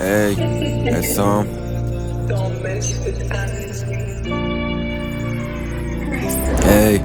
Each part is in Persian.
ای حسام ای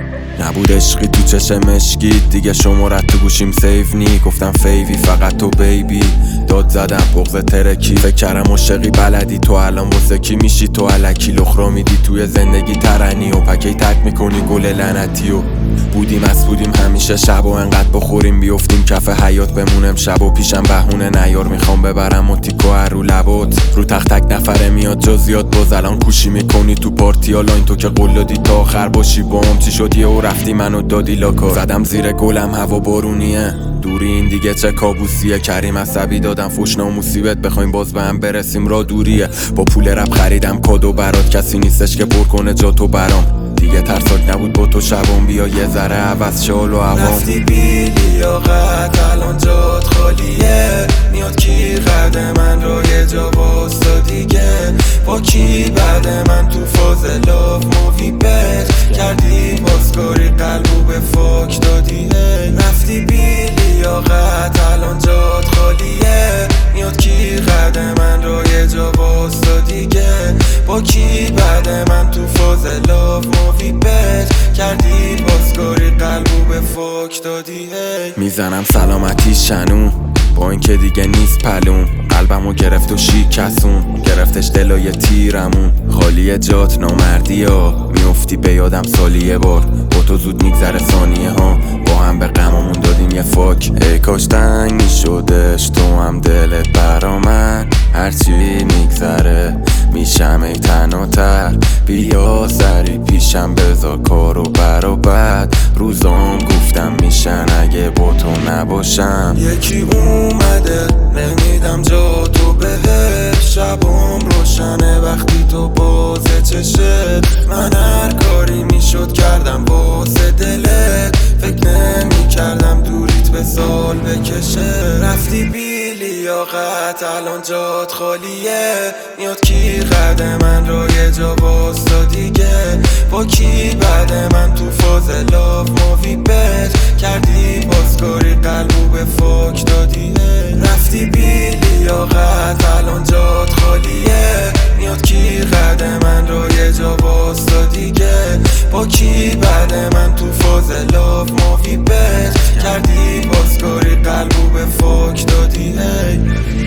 نبود عشقی تو چشم مشکید دیگه شمارت تو گوشیم سیف نی گفتم فیوی فقط تو بیبی داد زدم بغض ترکی فکر کردم عاشقی بلدی تو الان واسه کی میشی تو الکی لخرا میدی توی زندگی ترنی و پکی تک میکنی گل لعنتی و بودیم همیشه شب و انقدر بخوریم بیفتیم کف حیات بمونم شب و پیشم بهونه نیار میخوام ببرم و تیکو رو لبات رو تخت تک نفره میاد جز یاد باز الان کوشی میکنی تو پارتی لاین تو که قول دادی تا آخر باشی بام چی شدی و رفتی منو دادی لاکار زدم زیر گلم هوا بارونیه دوری این دیگه چه کابوسیه کریم عصبی دادم فوش ناموسیبت بخوایم باز به هم برسیم را دوریه با پول رپ خریدم کادو برات کسی نیستش که پر کنه جا تو برام دیگه ترساک نبود با تو شبام بیا یه ذره عوض شال و عوام رفتی بی لیاقت الان جات خالیه میاد کی قد من رو یه جا باستا دیگه با کی بعد من تو فاز لاف مووی بد کردی بازکاری قلبو به فاک دادی رفتی بی لیاقت الان جات خالیه میاد کی قد من رو یه جا باستا دیگه با کی بعد من تو فاز لاف مووی بد کردی بازکاری قلبو به فاک دادی میزنم سلامتی شنون با اینکه دیگه نیست پلون قلبمو گرفت و شیکسون گرفتش دلای تیرمون خالی جات نامردی ها میافتی به یادم سالی یه بار با تو زود میگذره ثانیه ها با هم به غممون دادیم یه فاک ای کاش تنگ میشدش تو هم دلت برا من هرچی میگذره میشم ای تناتر بیا سری پیشم بذار کارو برابد روزام گفتم میشن اگه با تو نباشم یکی اومده نمیدم جا تو بهش شبام روشنه وقتی تو بازه چشه من هر کاری میشد کردم واسه دلت فکر نمی کردم دوریت به سال بکشه رفتی بی لیاقت الان جات خالیه میاد کی قد من رو یه جا باستا دیگه با کی بعد من تو فاز لاف مووی بد کردی بازکاری قلبو به فاک دادی رفتی بی لیاقت الان جات خالیه میاد کی قد من رو یه جا باستا دیگه با کی بعد من تو فاز لاف مووی بد کردی بازکاری قلبو به فاک دادی